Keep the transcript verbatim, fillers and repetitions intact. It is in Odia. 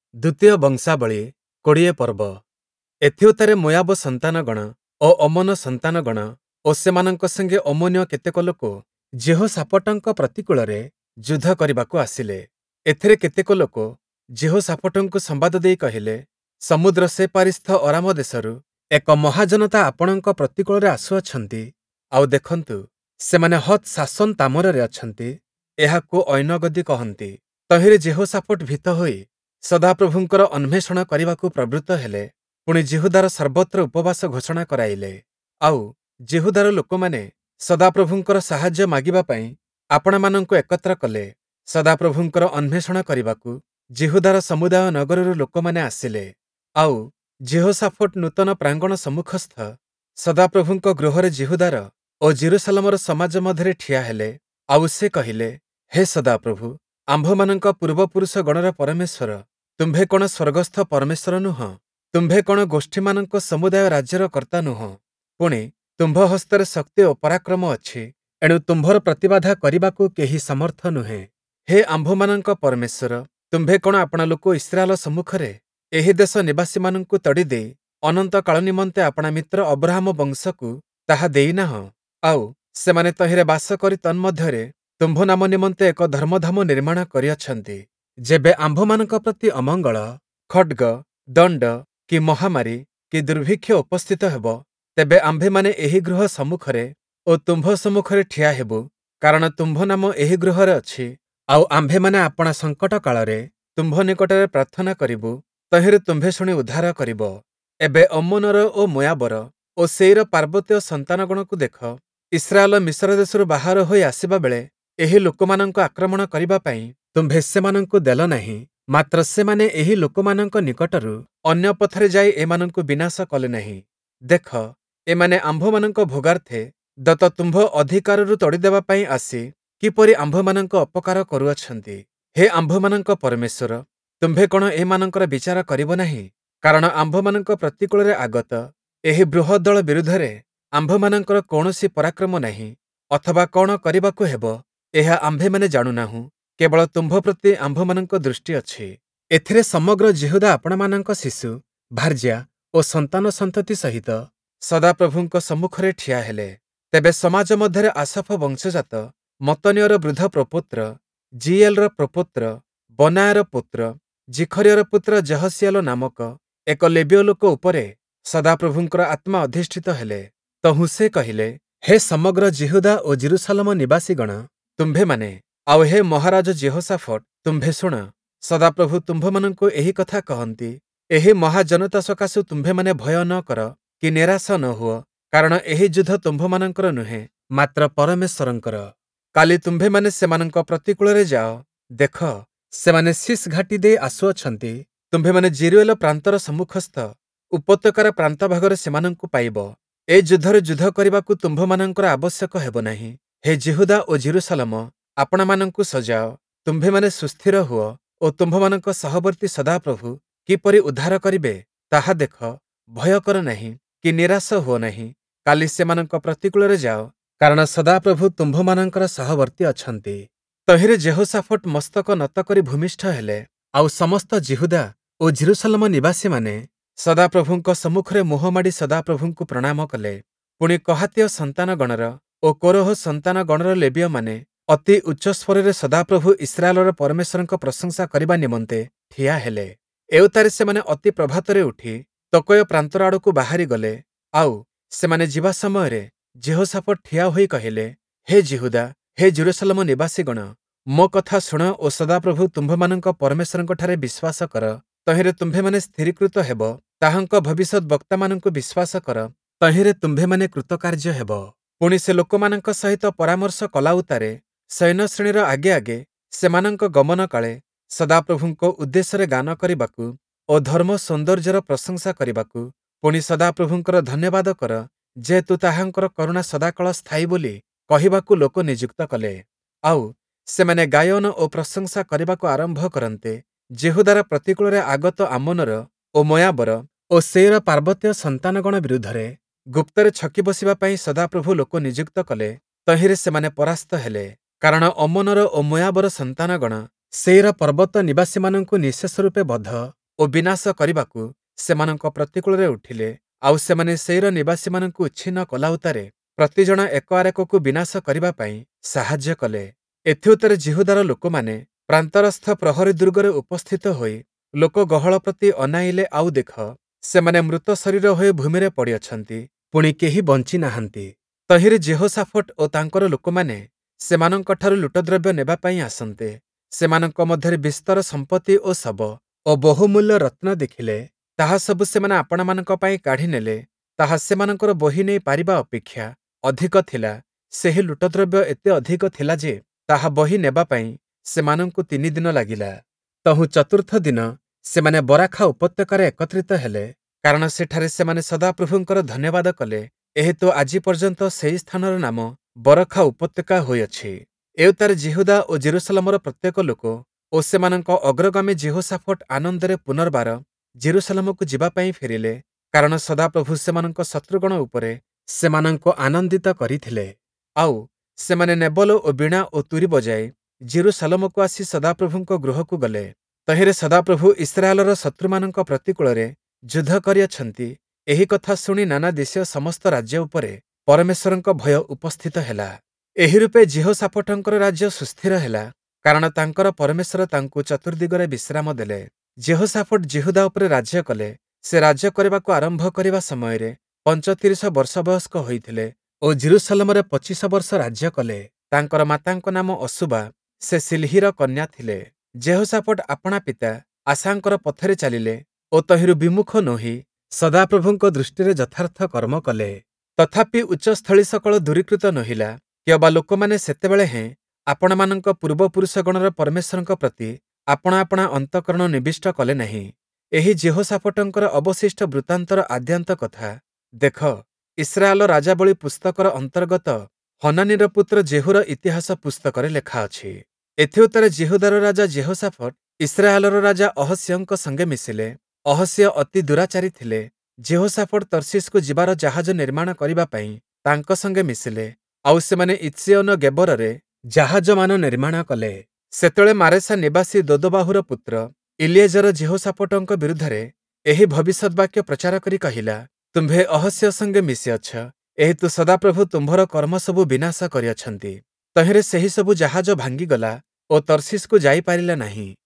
ଦ୍ୱିତୀୟ ବଂଶାବଳୀ କୋଡ଼ିଏ ପର୍ବ। ଏଥିଉତ୍ତାରେ ମୋୟାବ ସନ୍ତାନଗଣ ଓ ଅମୋନ ସନ୍ତାନଗଣ ଓ ସେମାନଙ୍କ ସଙ୍ଗେ ଅମୋନୀୟ କେତେକ ଲୋକ ଯେହୋଶାଫଟଙ୍କ ପ୍ରତିକୂଳରେ ଯୁଦ୍ଧ କରିବାକୁ ଆସିଲେ। ଏଥିରେ କେତେକ ଲୋକ ଯେହୋଶାଫଟଙ୍କୁ ସମ୍ବାଦ ଦେଇ କହିଲେ, ସମୁଦ୍ର ସେପାରିସ୍ଥ ଅରାମ ଦେଶରୁ ଏକ ମହାଜନତା ଆପଣଙ୍କ ପ୍ରତିକୂଳରେ ଆସୁଅଛନ୍ତି। ଆଉ ଦେଖନ୍ତୁ, ସେମାନେ ହତ୍ ଶାସୋନ ତାମରରେ ଅଛନ୍ତି। ଏହାକୁ ଐନଗଦୀ କହନ୍ତି। ତହିଁରେ ଯେହୋଶାଫଟ ଭୀତ ହୋଇ ସଦାପ୍ରଭୁଙ୍କର ଅନ୍ୱେଷଣ କରିବାକୁ ପ୍ରବୃତ୍ତ ହେଲେ। ପୁଣି ଯିହୁଦାର ସର୍ବତ୍ର ଉପବାସ ଘୋଷଣା କରାଇଲେ। ଆଉ ଯିହୁଦାର ଲୋକମାନେ ସଦାପ୍ରଭୁଙ୍କର ସାହାଯ୍ୟ ମାଗିବା ପାଇଁ ଆପଣମାନଙ୍କୁ ଏକତ୍ର କଲେ। ସଦାପ୍ରଭୁଙ୍କର ଅନ୍ୱେଷଣ କରିବାକୁ ଯିହୁଦାର ସମୁଦାୟ ନଗରରୁ ଲୋକମାନେ ଆସିଲେ। ଆଉ ଯେହୋଶାଫଟ ନୂତନ ପ୍ରାଙ୍ଗଣ ସମ୍ମୁଖସ୍ଥ ସଦାପ୍ରଭୁଙ୍କ ଗୃହରେ ଯିହୁଦାର ଓ ଜେରୁସାଲେମର ସମାଜ ମଧ୍ୟରେ ଠିଆ ହେଲେ। ଆଉ ସେ କହିଲେ, ହେ ସଦାପ୍ରଭୁ, ଆମ୍ଭମାନଙ୍କ ପୂର୍ବପୁରୁଷ ଗଣର ପରମେଶ୍ୱର, ତୁମ୍ଭେ କଣ ସ୍ୱର୍ଗସ୍ଥ ପରମେଶ୍ୱର ନୁହଁ? ତୁମ୍ଭେ କଣ ଗୋଷ୍ଠୀମାନଙ୍କ ସମୁଦାୟ ରାଜ୍ୟର କର୍ତ୍ତା ନୁହଁ? ପୁଣି ତୁମ୍ଭ ହସ୍ତରେ ଶକ୍ତି ଓ ପରାକ୍ରମ ଅଛି। ଏଣୁ ତୁମ୍ଭର ପ୍ରତିବାଧା କରିବାକୁ କେହି ସମର୍ଥ ନୁହେଁ। ହେ ଆମ୍ଭମାନଙ୍କ ପରମେଶ୍ୱର, ତୁମ୍ଭେ କଣ ଆପଣା ଲୋକ ଇସ୍ରାଏଲ ସମ୍ମୁଖରେ ଏହି ଦେଶ ନିବାସୀମାନଙ୍କୁ ତଡ଼ିଦେଇ ଅନନ୍ତ କାଳ ନିମନ୍ତେ ଆପଣା ମିତ୍ର ଅବ୍ରାହମ ବଂଶକୁ ତାହା ଦେଇନାହଁ? ଆଉ ସେମାନେ ତହିଁରେ ବାସ କରି ତନ୍ମଧ୍ୟରେ ତୁମ୍ଭ ନାମ ନିମନ୍ତେ ଏକ ଧର୍ମଧାମ ନିର୍ମାଣ କରିଅଛନ୍ତି। ଯେବେ ଆମ୍ଭମାନଙ୍କ ପ୍ରତି ଅମଙ୍ଗଳ, ଖଡ୍ଗ, ଦଣ୍ଡ କି ମହାମାରୀ କି ଦୁର୍ଭିକ୍ଷ ଉପସ୍ଥିତ ହେବ, ତେବେ ଆମ୍ଭେମାନେ ଏହି ଗୃହ ସମ୍ମୁଖରେ ଓ ତୁମ୍ଭ ସମ୍ମୁଖରେ ଠିଆ ହେବୁ, କାରଣ ତୁମ୍ଭ ନାମ ଏହି ଗୃହରେ ଅଛି। ଆଉ ଆମ୍ଭେମାନେ ଆପଣା ସଙ୍କଟ କାଳରେ ତୁମ୍ଭ ନିକଟରେ ପ୍ରାର୍ଥନା କରିବୁ, ତହିଁରେ ତୁମ୍ଭେ ଶୁଣି ଉଦ୍ଧାର କରିବ। ଏବେ ଅମ୍ମୋନର ଓ ମୋୟାବର ଓ ସେଇର ପାର୍ବତ୍ୟ ସନ୍ତାନଗଣକୁ ଦେଖ। ଇସ୍ରାଏଲ ମିଶ୍ର ଦେଶରୁ ବାହାର ହୋଇ ଆସିବା ବେଳେ ଏହି ଲୋକମାନଙ୍କ ଆକ୍ରମଣ କରିବା ପାଇଁ ତୁମ୍ଭେ ସେମାନଙ୍କୁ ଦେଲ ନାହିଁ। ମାତ୍ର ସେମାନେ ଏହି ଲୋକମାନଙ୍କ ନିକଟରୁ ଅନ୍ୟ ପଥରେ ଯାଇ ଏମାନଙ୍କୁ ବିନାଶ କଲେ ନାହିଁ। ଦେଖ, ଏମାନେ ଆମ୍ଭମାନଙ୍କ ଭୋଗାର୍ଥେ ଦତ୍ତ ତୁମ୍ଭ ଅଧିକାରରୁ ତଡ଼ିଦେବା ପାଇଁ ଆସି କିପରି ଆମ୍ଭମାନଙ୍କ ଅପକାର କରୁଅଛନ୍ତି। ହେ ଆମ୍ଭମାନଙ୍କ ପରମେଶ୍ୱର, ତୁମ୍ଭେ କଣ ଏମାନଙ୍କର ବିଚାର କରିବ ନାହିଁ? କାରଣ ଆମ୍ଭମାନଙ୍କ ପ୍ରତିକୂଳରେ ଆଗତ ଏହି ବୃହତ୍ ଦଳ ବିରୁଦ୍ଧରେ ଆମ୍ଭମାନଙ୍କର କୌଣସି ପରାକ୍ରମ ନାହିଁ, ଅଥବା କଣ କରିବାକୁ ହେବ, ଏହା ଆମ୍ଭେମାନେ ଜାଣୁନାହୁଁ। କେବଳ ତୁମ୍ଭ ପ୍ରତି ଆମ୍ଭମାନଙ୍କ ଦୃଷ୍ଟି ଅଛି। ଏଥିରେ ସମଗ୍ର ଯିହୁଦା ଆପଣମାନଙ୍କ ଶିଶୁ, ଭାର୍ଯ୍ୟା ଓ ସନ୍ତାନ ସନ୍ତତି ସହିତ ସଦାପ୍ରଭୁଙ୍କ ସମ୍ମୁଖରେ ଠିଆ ହେଲେ। ତେବେ ସମାଜ ମଧ୍ୟରେ ଆସଫ ବଂଶଜାତ ମତନୀୟର ବୃଦ୍ଧ ପ୍ରପୌତ୍ର, ଜିଏଲର ପ୍ରପୌତ୍ର, ବନାୟର ପୁତ୍ର, ଜିଖରିୟର ପୁତ୍ର ଯହସିଏଲ ନାମକ ଏକ ଲେବୀୟ ଲୋକ ଉପରେ ସଦାପ୍ରଭୁଙ୍କର ଆତ୍ମା ଅଧିଷ୍ଠିତ ହେଲେ। ତହୁଁ ସେ କହିଲେ, ହେ ସମଗ୍ର ଯିହୁଦା ଓ ଜେରୁସାଲେମ ନିବାସୀଗଣ, ତୁମ୍ଭେମାନେ, ଆଉ ହେ ମହାରାଜ ଯେହୋଶାଫଟ, ତୁମ୍ଭେ ଶୁଣ। ସଦାପ୍ରଭୁ ତୁମ୍ଭମାନଙ୍କୁ ଏହି କଥା କହନ୍ତି, ଏହି ମହାଜନତା ସକାଶୁ ତୁମ୍ଭେମାନେ ଭୟ ନ କର କି ନିରାଶ ନ ହୁଅ, କାରଣ ଏହି ଯୁଦ୍ଧ ତୁମ୍ଭମାନଙ୍କର ନୁହେଁ, ମାତ୍ର ପରମେଶ୍ୱରଙ୍କର। କାଲି ତୁମ୍ଭେମାନେ ସେମାନଙ୍କ ପ୍ରତିକୂଳରେ ଯାଅ। ଦେଖ, ସେମାନେ ଶିସ୍ ଘାଟି ଦେଇ ଆସୁଅଛନ୍ତି। ତୁମ୍ଭେମାନେ ଜିରୁଏଲ ପ୍ରାନ୍ତର ସମ୍ମୁଖସ୍ଥ ଉପତ୍ୟକାର ପ୍ରାନ୍ତ ଭାଗରେ ସେମାନଙ୍କୁ ପାଇବ। ଏ ଯୁଦ୍ଧରେ ଯୁଦ୍ଧ କରିବାକୁ ତୁମ୍ଭମାନଙ୍କର ଆବଶ୍ୟକ ହେବ ନାହିଁ। ହେ ଯିହୁଦା ଓ ଜେରୁସାଲେମ, ଆପଣମାନଙ୍କୁ ସଜାଅ। ତୁମ୍ଭେମାନେ ସୁସ୍ଥିର ହୁଅ ଓ ତୁମ୍ଭମାନଙ୍କ ସହବର୍ତ୍ତୀ ସଦାପ୍ରଭୁ କିପରି ଉଦ୍ଧାର କରିବେ, ତାହା ଦେଖ। ଭୟ କର ନାହିଁ କି ନିରାଶ ହୁଅ ନାହିଁ। କାଲି ସେମାନଙ୍କ ପ୍ରତିକୂଳରେ ଯାଅ, କାରଣ ସଦାପ୍ରଭୁ ତୁମ୍ଭମାନଙ୍କର ସହବର୍ତ୍ତୀ ଅଛନ୍ତି। ତହିଁରେ ଯେହୋଶାଫଟ ମସ୍ତକ ନତ କରି ଭୂମିଷ୍ଠ ହେଲେ। ଆଉ ସମସ୍ତ ଯିହୁଦା ଓ ଜେରୁସାଲେମ ନିବାସୀମାନେ ସଦାପ୍ରଭୁଙ୍କ ସମ୍ମୁଖରେ ମୁହଁମାଡ଼ି ସଦାପ୍ରଭୁଙ୍କୁ ପ୍ରଣାମ କଲେ। ପୁଣି କହାତୀୟ ସନ୍ତାନଗଣର ଓ କୋରହ ସନ୍ତାନଗଣର ଲେବୀୟମାନେ ଅତି ଉଚ୍ଚ ସ୍ୱରରେ ସଦାପ୍ରଭୁ ଇସ୍ରାଏଲର ପରମେଶ୍ୱରଙ୍କ ପ୍ରଶଂସା କରିବା ନିମନ୍ତେ ଠିଆ ହେଲେ। ଏଉତ୍ତାରେ ସେମାନେ ଅତି ପ୍ରଭାତରେ ଉଠି ତୋକୟ ପ୍ରାନ୍ତର ଆଡ଼କୁ ବାହାରିଗଲେ। ଆଉ ସେମାନେ ଯିବା ସମୟରେ ଯେହୋଶାଫଟ ଠିଆ ହୋଇ କହିଲେ, ହେ ଯିହୁଦା, ହେ ଜେରୁସାଲେମ ନିବାସୀଗଣ, ମୋ କଥା ଶୁଣ ଓ ସଦାପ୍ରଭୁ ତୁମ୍ଭମାନଙ୍କ ପରମେଶ୍ୱରଙ୍କଠାରେ ବିଶ୍ୱାସ କର। ତହିଁରେ ତୁମ୍ଭେମାନେ ସ୍ଥିରୀକୃତ ହେବ। ତାହାଙ୍କ ଭବିଷ୍ୟତ୍ ବକ୍ତାମାନଙ୍କୁ ବିଶ୍ୱାସ କର, ତହିଁରେ ତୁମ୍ଭେମାନେ କୃତକାର୍ଯ୍ୟ ହେବ। ପୁଣି ସେ ଲୋକମାନଙ୍କ ସହିତ ପରାମର୍ଶ କଲାଉତ୍ତାରେ ସୈନ୍ୟଶ୍ରେଣୀର ଆଗେ ଆଗେ ସେମାନଙ୍କ ଗମନ କାଳେ ସଦାପ୍ରଭୁଙ୍କ ଉଦ୍ଦେଶ୍ୟରେ ଗାନ କରିବାକୁ ଓ ଧର୍ମ ସୌନ୍ଦର୍ଯ୍ୟର ପ୍ରଶଂସା କରିବାକୁ, ପୁଣି ସଦାପ୍ରଭୁଙ୍କର ଧନ୍ୟବାଦ କର, ଯେହେତୁ ତାହାଙ୍କର କରୁଣା ସଦାକାଳ ସ୍ଥାୟୀ ବୋଲି କହିବାକୁ ଲୋକ ନିଯୁକ୍ତ କଲେ। ଆଉ ସେମାନେ ଗାୟନ ଓ ପ୍ରଶଂସା କରିବାକୁ ଆରମ୍ଭ କରନ୍ତେ। ଯିହୁଦାର ପ୍ରତିକୂଳରେ ଆଗତ ଆମୋନର ଓ ମୋୟାବର ଓ ସେଇର ପାର୍ବତ୍ୟ ସନ୍ତାନଗଣ ବିରୁଦ୍ଧରେ ଗୁପ୍ତରେ ଛକି ବସିବା ପାଇଁ ସଦାପ୍ରଭୁ ଲୋକ ନିଯୁକ୍ତ କଲେ। ତହିଁରେ ସେମାନେ ପରାସ୍ତ ହେଲେ, କାରଣ ଅମୋନର ଓ ମୋୟାବର ସନ୍ତାନଗଣ ସେଇର ପର୍ବତ ନିବାସୀମାନଙ୍କୁ ନିଃଶେଷ ରୂପେ ବଧ ଓ ବିନାଶ କରିବାକୁ ସେମାନଙ୍କ ପ୍ରତିକୂଳରେ ଉଠିଲେ, ଆଉ ସେମାନେ ସେଇର ନିବାସୀମାନଙ୍କୁ ଉଚ୍ଛିନ୍ନ କଲାଉତାରେ ପ୍ରତିଜଣ ଏକ ଆରେକକୁ ବିନାଶ କରିବା ପାଇଁ ସାହାଯ୍ୟ କଲେ। ଏଥିଉତ୍ତରେ ଜିହୁଦାର ଲୋକମାନେ ପ୍ରାନ୍ତରସ୍ଥ ପ୍ରହରୀ ଦୁର୍ଗରେ ଉପସ୍ଥିତ ହୋଇ ଲୋକ ଗହଳ ପ୍ରତି ଅନାଇଲେ, ଆଉ ଦେଖ, ସେମାନେ ମୃତ ଶରୀର ହୋଇ ଭୂମିରେ ପଡ଼ିଅଛନ୍ତି, ପୁଣି କେହି ବଞ୍ଚି ନାହାନ୍ତି। ତହିଁରେ ଜେହୋଶାଫଟ ଓ ତାଙ୍କର ଲୋକମାନେ ସେମାନଙ୍କଠାରୁ ଲୁଟଦ୍ରବ୍ୟ ନେବା ପାଇଁ ଆସନ୍ତେ। ସେମାନଙ୍କ ମଧ୍ୟରେ ବିସ୍ତର ସମ୍ପତ୍ତି ଓ ଶବ ଓ ବହୁମୂଲ୍ୟ ରତ୍ନ ଦେଖିଲେ, ତାହା ସବୁ ସେମାନେ ଆପଣମାନଙ୍କ ପାଇଁ କାଢ଼ି ନେଲେ। ତାହା ସେମାନଙ୍କର ବୋହି ନେଇ ପାରିବା ଅପେକ୍ଷା ଅଧିକ ଥିଲା। ସେହି ଲୁଟଦ୍ରବ୍ୟ ଏତେ ଅଧିକ ଥିଲା ଯେ ତାହା ବୋହି ନେବା ପାଇଁ ସେମାନଙ୍କୁ ତିନି ଦିନ ଲାଗିଲା। ତହୁଁ ଚତୁର୍ଥ ଦିନ ସେମାନେ ବରାଖା ଉପତ୍ୟକାରେ ଏକତ୍ରିତ ହେଲେ, କାରଣ ସେଠାରେ ସେମାନେ ସଦାପ୍ରଭୁଙ୍କର ଧନ୍ୟବାଦ କଲେ। ଏହେତୁ ଆଜି ପର୍ଯ୍ୟନ୍ତ ସେହି ସ୍ଥାନର ନାମ ବରଖା ଉପତ୍ୟକା ହୋଇଅଛି। ଏଉତ୍ତାରେ ଜିହୁଦା ଓ ଜେରୁସାଲେମର ପ୍ରତ୍ୟେକ ଲୋକ ଓ ସେମାନଙ୍କ ଅଗ୍ରଗାମୀ ଜେହୋଶାଫଟ ଆନନ୍ଦରେ ପୁନର୍ବାର ଜେରୁସାଲେମକୁ ଯିବା ପାଇଁ ଫେରିଲେ, କାରଣ ସଦାପ୍ରଭୁ ସେମାନଙ୍କ ଶତ୍ରୁଗଣ ଉପରେ ସେମାନଙ୍କୁ ଆନନ୍ଦିତ କରିଥିଲେ। ଆଉ ସେମାନେ ନେବଲ ଓ ବୀଣା ଓ ତୁରୀ ବଜାଇ ଜେରୁସାଲେମକୁ ଆସି ସଦାପ୍ରଭୁଙ୍କ ଗୃହକୁ ଗଲେ। ତହିଁରେ ସଦାପ୍ରଭୁ ଇସ୍ରାଏଲର ଶତ୍ରୁମାନଙ୍କ ପ୍ରତିକୂଳରେ ଯୁଦ୍ଧ କରିଅଛନ୍ତି, ଏହି କଥା ଶୁଣି ନାନା ଦେଶୀୟ ସମସ୍ତ ରାଜ୍ୟ ଉପରେ ପରମେଶ୍ୱରଙ୍କ ଭୟ ଉପସ୍ଥିତ ହେଲା। ଏହି ରୂପେ ଜେହୋଶାଫଟଙ୍କର ରାଜ୍ୟ ସୁସ୍ଥିର ହେଲା, କାରଣ ତାଙ୍କର ପରମେଶ୍ୱର ତାଙ୍କୁ ଚତୁର୍ଦିଗରେ ବିଶ୍ରାମ ଦେଲେ। ଜେହୋଶାଫଟ ଜିହୁଦା ଉପରେ ରାଜ୍ୟ କଲେ। ସେ ରାଜ୍ୟ କରିବାକୁ ଆରମ୍ଭ କରିବା ସମୟରେ ପଞ୍ଚତିରିଶ ବର୍ଷ ବୟସ୍କ ହୋଇଥିଲେ ଓ ଜେରୁସାଲେମରେ ପଚିଶ ବର୍ଷ ରାଜ୍ୟ କଲେ। ତାଙ୍କର ମାତାଙ୍କ ନାମ ଅସୁବା, ସେ ସିଲ୍ହିର କନ୍ୟା ଥିଲେ। ଜେହୋଶାଫଟ ଆପଣା ପିତା ଆସାଙ୍କର ପଥରେ ଚାଲିଲେ ଓ ତହିଁରୁ ବିମୁଖ ନୋହି ସଦାପ୍ରଭୁଙ୍କ ଦୃଷ୍ଟିରେ ଯଥାର୍ଥ କର୍ମ କଲେ। ତଥାପି ଉଚ୍ଚସ୍ଥଳୀ ସକଳ ଦୂରୀକୃତ ନୋହିଲା, କି ଅବା ଲୋକମାନେ ସେତେବେଳେ ହେଁ ଆପଣମାନଙ୍କ ପୂର୍ବପୁରୁଷଗଣର ପରମେଶ୍ୱରଙ୍କ ପ୍ରତି ଆପଣା ଆପଣା ଅନ୍ତଃକରଣ ନିବିଷ୍ଟ କଲେ ନାହିଁ। ଏହି ଜେହୋଶାଫଟଙ୍କର ଅବଶିଷ୍ଟ ବୃତ୍ତାନ୍ତର ଆଦ୍ୟନ୍ତ କଥା ଦେଖ, ଇସ୍ରାଏଲ ରାଜାବଳୀ ପୁସ୍ତକର ଅନ୍ତର୍ଗତ ହନାନୀର ପୁତ୍ର ଜେହୁର ଇତିହାସ ପୁସ୍ତକରେ ଲେଖା ଅଛି। ଏଥିଉତ୍ତରେ ଜିହୁଦାର ରାଜା ଜେହୋଶାଫଟ ଇସ୍ରାଏଲର ରାଜା ଅହସ୍ୟଙ୍କ ସଙ୍ଗେ ମିଶିଲେ। ଅହସ୍ୟ ଅତି ଦୁରାଚାରୀ ଥିଲେ। ଜେହୋଶାଫଟ ତର୍ଷିସକୁ ଯିବାର ଜାହାଜ ନିର୍ମାଣ କରିବା ପାଇଁ ତାଙ୍କ ସଙ୍ଗେ ମିଶିଲେ, ଆଉ ସେମାନେ ଇତ୍ସିୟୋନ ଗେବରରେ ଜାହାଜମାନ ନିର୍ମାଣ କଲେ। ସେତେବେଳେ ମାରେସା ନିବାସୀ ଦୋଦୋବାହୁର ପୁତ୍ର ଇଲିଏଜର ଜେହୋଶାଫଟଙ୍କ ବିରୁଦ୍ଧରେ ଏହି ଭବିଷ୍ୟଦ୍ବାକ୍ୟ ପ୍ରଚାର କରି କହିଲା, ତୁମ୍ଭେ ଅହସ୍ୟ ସଙ୍ଗେ ମିଶିଅଛ, ଏହେତୁ ସଦାପ୍ରଭୁ ତୁମ୍ଭର କର୍ମ ସବୁ ବିନାଶ କରିଅଛନ୍ତି। ତହିଁରେ ସେହି ସବୁ ଜାହାଜ ଭାଙ୍ଗିଗଲା ଓ ତର୍ଷିସକୁ ଯାଇପାରିଲା ନାହିଁ।